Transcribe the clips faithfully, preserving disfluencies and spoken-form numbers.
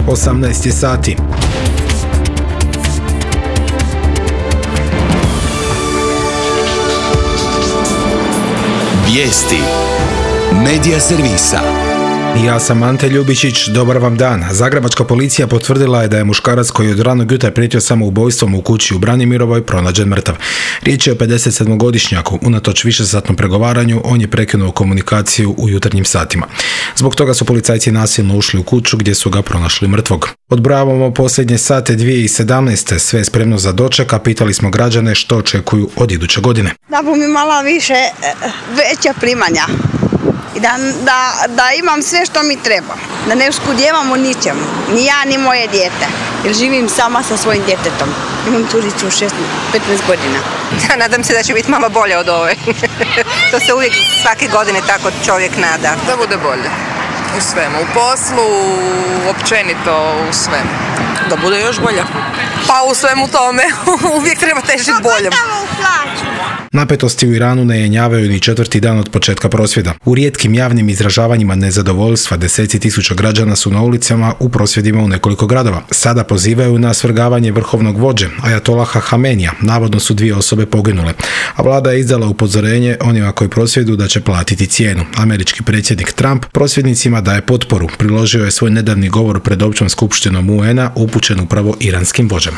osamnaest je sati. Vijesti Medija servisa. Ja sam Ante Ljubičić, dobar vam dan. Zagrebačka policija potvrdila je da je muškarac koji je od ranog jutra prijetio samoubojstvom u kući u Branimirovoj pronađen mrtav. Riječ je o pedesetsedmogodišnjaku. Unatoč višesatnom pregovaranju, on je prekinuo komunikaciju u jutarnjim satima. Zbog toga su policajci nasilno ušli u kuću gdje su ga pronašli mrtvog. Odbrojavamo posljednje sate dvije tisuće sedamnaeste. Sve je spremno za doček, a pitali smo građane što očekuju od iduće godine. Da bi mi mala više veća primanja. I da, da, da imam sve što mi treba, da ne uskudjevam u ničemu, ni ja ni moje dijete, jer živim sama sa svojim djetetom. Imam curicu u petnaest godina. Ja nadam se da će biti mama bolje od ove. To se uvijek svake godine tako čovjek nada. Da bude bolje u svemu, u poslu, općenito u svemu. Da bude još bolje. Pa u svemu tome uvijek treba težiti boljem. Napetosti u Iranu ne jenjavaju ni četvrti dan od početka prosvjeda. U rijetkim javnim izražavanjima nezadovoljstva deseci tisuća građana su na ulicama u prosvjedima u nekoliko gradova. Sada pozivaju na svrgavanje vrhovnog vođe, ajatolaha Hamenija. Navodno su dvije osobe poginule. A vlada je izdala upozorenje onima koji prosvjeduju da će platiti cijenu. Američki predsjednik Trump prosvjednicima daje potporu. Priložio je svoj nedavni govor pred općom skupštinom U N A upućen upravo iranskim vođama.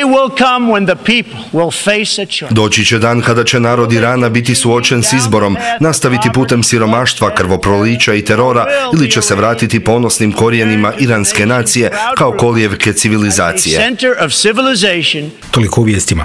Doći će dan kada će narod Irana biti suočen s izborom, nastaviti putem siromaštva, krvoprolića i terora ili će se vratiti ponosnim korijenima iranske nacije kao kolijevke civilizacije. Toliko u vijestima.